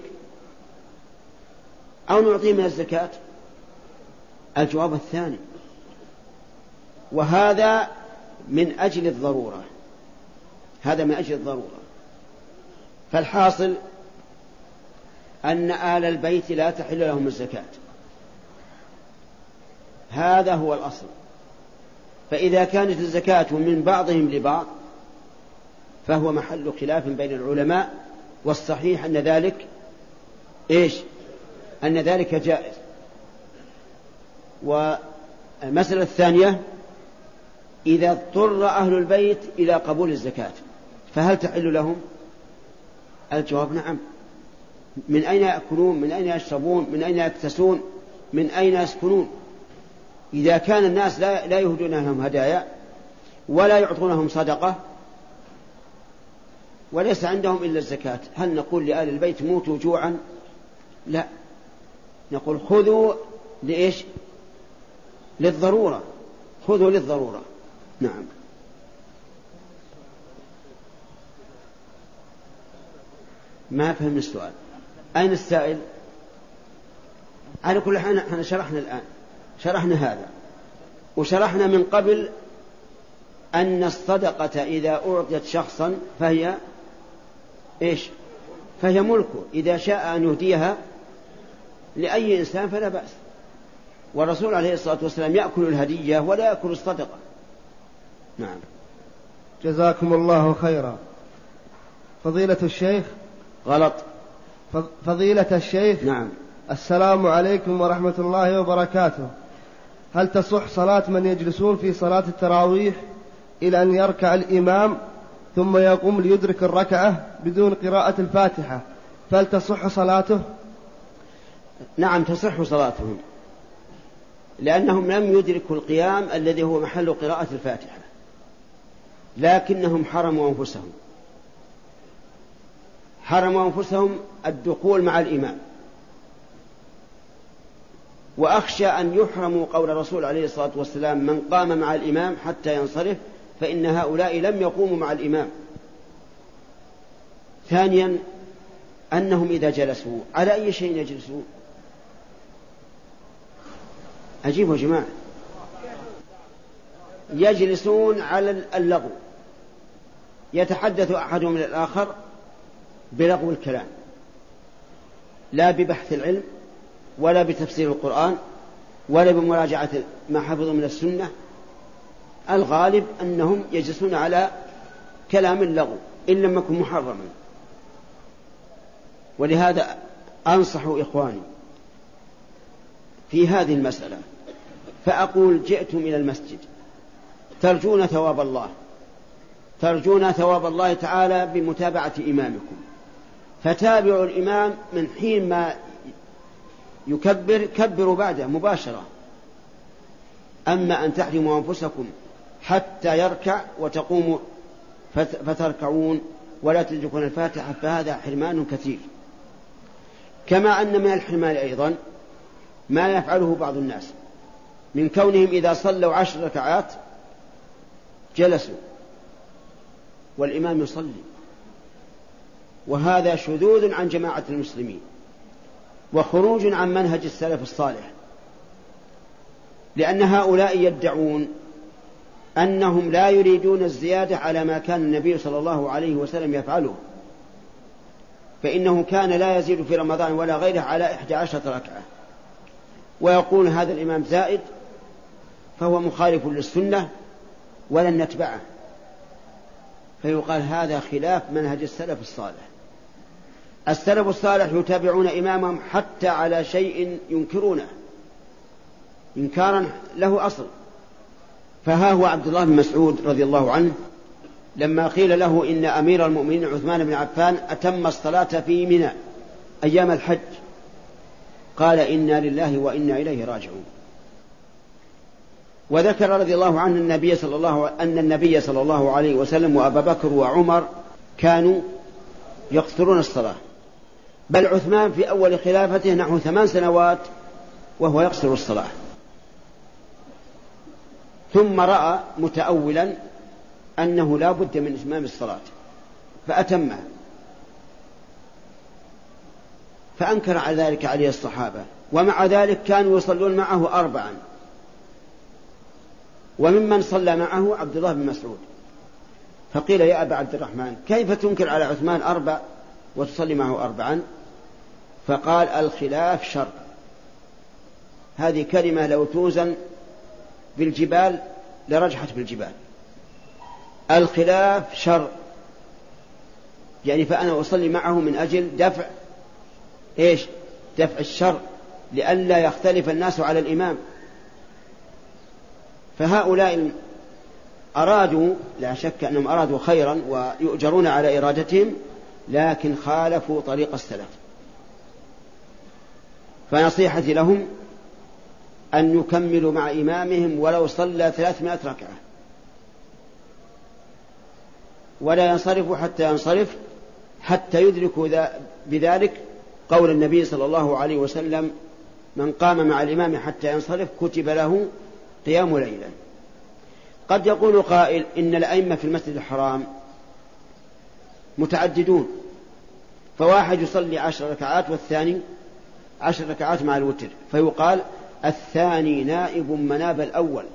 أو نعطيه من الزكاة؟ الجواب الثاني، وهذا من أجل الضرورة هذا من أجل الضرورة. فالحاصل أن آل البيت لا تحل لهم الزكاة، هذا هو الأصل. فإذا كانت الزكاة من بعضهم لبعض فهو محل خلاف بين العلماء، والصحيح أن ذلك إيش؟ أن ذلك جائز. والمسألة الثانية إذا اضطر أهل البيت إلى قبول الزكاة فهل تحل لهم؟ الجواب نعم. من أين يأكلون؟ من أين يشربون؟ من أين يكتسون؟ من أين يسكنون؟ إذا كان الناس لا, لا يهدون لهم هدايا ولا يعطونهم صدقة وليس عندهم إلا الزكاة، هل نقول لآل البيت موتوا جوعا؟ لا، نقول خذوا لإيش؟ للضرورة، خذوا للضرورة. نعم. ما فهم السؤال. أين السائل؟ على كل حال احنا شرحنا الآن، شرحنا هذا وشرحنا من قبل أن الصدقة إذا أعطيت شخصا فهي إيش؟ فهي ملكه، إذا شاء أن يهديها لأي إنسان فلا بأس. والرسول عليه الصلاة والسلام يأكل الهدية ولا يأكل الصدقة. نعم.
جزاكم الله خيرا. فضيلة الشيخ.
غلط.
فضيلة الشيخ.
نعم.
السلام عليكم ورحمة الله وبركاته. هل تصح صلاة من يجلسون في صلاة التراويح إلى أن يركع الإمام ثم يقوم ليدرك الركعة بدون قراءة الفاتحة، فهل تصح صلاته؟
نعم تصح صلاتهم، لأنهم لم يدركوا القيام الذي هو محل قراءة الفاتحة، لكنهم حرموا أنفسهم حرموا أنفسهم الدخول مع الإمام. وأخشى أن يحرموا قول الرسول عليه الصلاة والسلام من قام مع الإمام حتى ينصرف، فإن هؤلاء لم يقوموا مع الإمام. ثانيا أنهم إذا جلسوا على أي شيء يجلسون؟ أجيبوا يا جماعة. يجلسون على اللغو، يتحدث أحدهم للآخر بلغو الكلام، لا ببحث العلم ولا بتفسير القرآن ولا بمراجعة ما حفظوا من السنة. الغالب أنهم يجلسون على كلام اللغو إن لم يكن محرما. ولهذا أنصح إخواني في هذه المسألة، فأقول جئتم إلى المسجد ترجون ثواب الله، ترجون ثواب الله تعالى بمتابعة إمامكم، فتابعوا الإمام من حين ما يكبر كبروا بعده مباشرة. أما أن تحرموا أنفسكم حتى يركع وتقوموا فتركعون ولا تدركون الفاتحة، فهذا حرمان كثير. كما أن من الحرمان أيضا ما يفعله بعض الناس من كونهم إذا صلوا عشر ركعات جلسوا والإمام يصلي، وهذا شذوذ عن جماعة المسلمين وخروج عن منهج السلف الصالح، لأن هؤلاء يدعون أنهم لا يريدون الزيادة على ما كان النبي صلى الله عليه وسلم يفعله، فإنه كان لا يزيد في رمضان ولا غيره على إحدى عشرة ركعة، ويقول هذا الإمام زائد فهو مخالف للسنة ولن نتبعه، فيقال هذا خلاف منهج السلف الصالح. السلف الصالح يتابعون إمامهم حتى على شيء ينكرونه إنكارا له أصل. فها هو عبد الله بن مسعود رضي الله عنه لما قيل له إن أمير المؤمنين عثمان بن عفان أتم الصلاة في منى أيام الحج، قال إنا لله وإنا إليه راجعون. وذكر رضي الله عنه النبي صلى الله أن النبي صلى الله عليه وسلم وأبا بكر وعمر كانوا يقصرون الصلاة، بل عثمان في أول خلافته نحو ثمان سنوات وهو يقصر الصلاة، ثم رأى متأولا أنه لا بد من إتمام الصلاة فأتمها، فأنكر على ذلك عليه الصحابة، ومع ذلك كانوا يصلون معه أربعا، وممن صلى معه عبد الله بن مسعود. فقيل يا أبا عبد الرحمن كيف تنكر على عثمان أربع وتصلي معه أربعا؟ فقال الخلاف شر. هذه كلمة لو توزن بالجبال لرجحت بالجبال. الخلاف شر، يعني فأنا أصلي معه من أجل دفع إيش؟ دفع الشر، لئلا يختلف الناس على الإمام. فهؤلاء أرادوا، لا شك أنهم أرادوا خيرا ويؤجرون على إرادتهم، لكن خالفوا طريق السلف. فنصيحتي لهم أن يكملوا مع إمامهم ولو صلى ثلاثمائة ركعة، ولا ينصرفوا حتى ينصرف، حتى يدركوا بذلك قول النبي صلى الله عليه وسلم من قام مع الإمام حتى ينصرف كتب له قيام ليلا. قد يقول قائل إن الأئمة في المسجد الحرام متعددون، فواحد يصلي عشر ركعات والثاني عشر ركعات مع الوتر، فيقال الثاني نائب مناب الأول،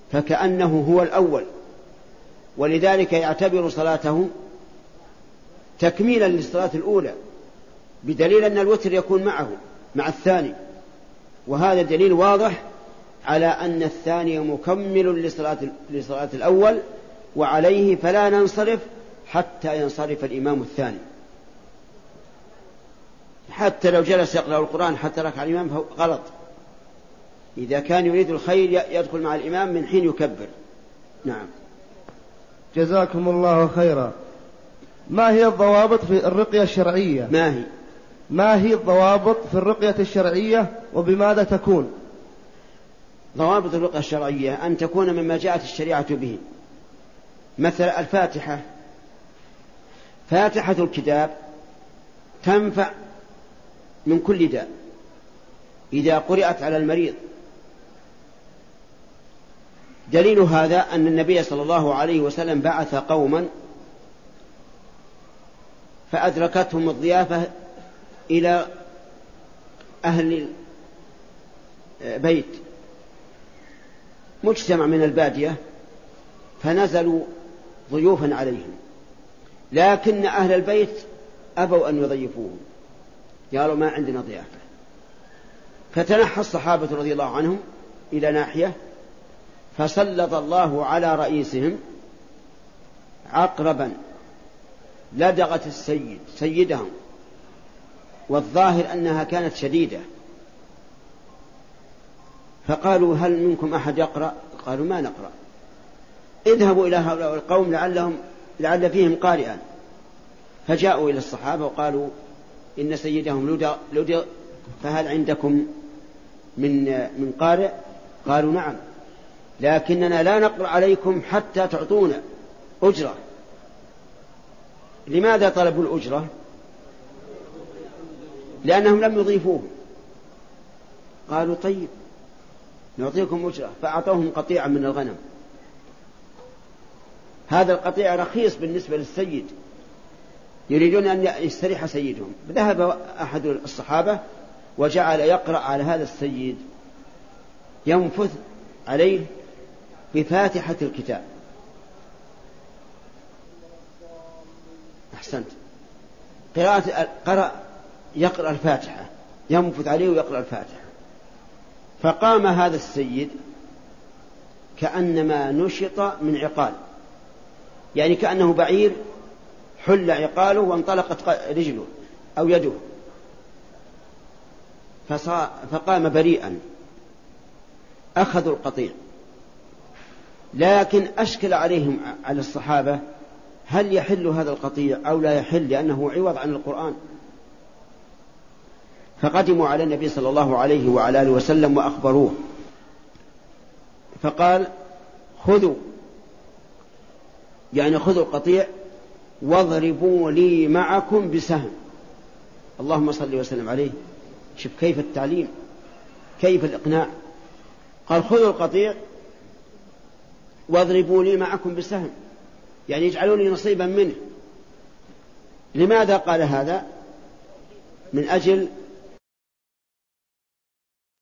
فكأنه هو الأول، ولذلك يعتبر صلاته تكميلا للصلاة الأولى، بدليل أن الوتر يكون معه مع الثاني، وهذا دليل واضح على أن الثاني مكمل لصلاة, لصلاة الأول، وعليه فلا ننصرف حتى ينصرف الإمام الثاني. حتى لو جلس يقرأ القرآن حتى ركع الإمام فهو غلط. إذا كان يريد الخير يدخل مع الإمام من حين يكبر. نعم.
جزاكم الله خيرا. ما هي الضوابط في الرقية الشرعية؟
ما هي
ما هي الضوابط في الرقية الشرعية وبماذا تكون؟
ضوابط الرقية الشرعية أن تكون مما جاءت الشريعة به. مثل الفاتحة، فاتحة الكتاب تنفع من كل داء إذا قرأت على المريض. دليل هذا أن النبي صلى الله عليه وسلم بعث قوما فأدركتهم الضيافة إلى أهل بيت مجتمع من البادية، فنزلوا ضيوفا عليهم، لكن أهل البيت أبوا أن يضيفوهم، قالوا ما عندنا ضيافة. فتنحى الصحابة رضي الله عنهم إلى ناحية، فسلط الله على رئيسهم عقربا لدغت السيد سيدهم، والظاهر أنها كانت شديدة. فقالوا هل منكم أحد يقرأ؟ قالوا ما نقرأ. اذهبوا إلى هؤلاء القوم لعلهم لعل فيهم قارئا. فجاءوا إلى الصحابة وقالوا إن سيدهم لدغ، فهل عندكم من من قارئ؟ قالوا نعم، لكننا لا نقرأ عليكم حتى تعطونا أجرة. لماذا طلبوا الأجرة؟ لأنهم لم يضيفوه. قالوا طيب نعطيكم أجرة، فأعطوهم قطيعا من الغنم. هذا القطيع رخيص بالنسبة للسيد، يريدون أن يستريح سيدهم. ذهب أحد الصحابة وجعل يقرأ على هذا السيد، ينفث عليه بفاتحة الكتاب. أحسنت. قراءة قرأ يقرأ الفاتحة، ينفث عليه ويقرأ الفاتحة. فقام هذا السيد كأنما نشط من عقال، يعني كأنه بعير حل عقاله وانطلقت رجله أو يده، فقام بريئا. أخذوا القطيع، لكن أشكل عليهم على الصحابة هل يحل هذا القطيع أو لا يحل، لأنه عوض عن القرآن. فقدموا على النبي صلى الله عليه وعلى آله وسلم وأخبروه، فقال خذوا، يعني خذوا القطيع واضربوا لي معكم بسهم. اللهم صل وسلم عليه. شوف كيف التعليم، كيف الإقناع. قال خذوا القطيع واضربوا لي معكم بسهم، يعني يجعلوا لي نصيبا منه. لماذا قال هذا؟ من أجل